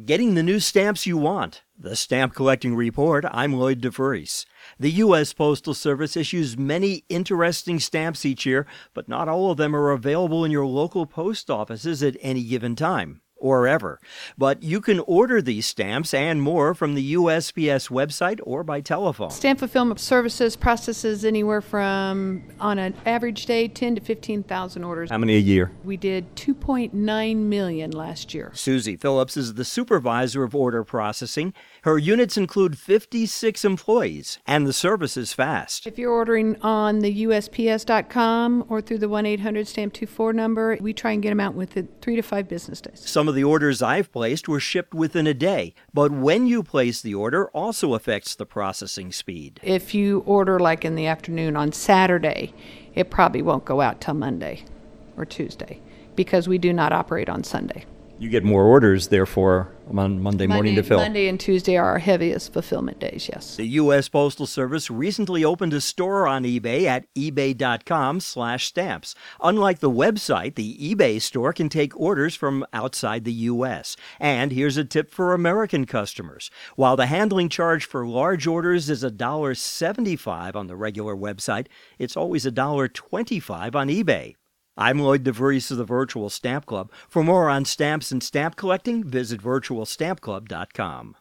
Getting the new stamps you want. The Stamp Collecting Report, I'm Lloyd DeVries. The U.S. Postal Service issues many interesting stamps each year, but not all of them are available in your local post offices at any given time. Or ever. But you can order these stamps and more from the USPS website or by telephone. Stamp Fulfillment Services processes anywhere from, on an average day, 10 to 15,000 orders. How many a year? We did 2.9 million last year. Susie Phillips is the supervisor of order processing. Her units include 56 employees, and the service is fast. If you're ordering on the USPS.com or through the 1-800-STAMP-24 number, we try and get them out within 3 to 5 business days. Some of the orders I've placed were shipped within a day, but when you place the order also affects the processing speed. If you order like in the afternoon on Saturday, it probably won't go out till Monday or Tuesday because we do not operate on Sunday. You get more orders, therefore, on Monday morning to fill. Monday and Tuesday are our heaviest fulfillment days, yes. The U.S. Postal Service recently opened a store on eBay at ebay.com/stamps. Unlike the website, the eBay store can take orders from outside the U.S. And here's a tip for American customers. While the handling charge for large orders is $1.75 on the regular website, it's always $1.25 on eBay. I'm Lloyd DeVries of the Virtual Stamp Club. For more on stamps and stamp collecting, visit virtualstampclub.com.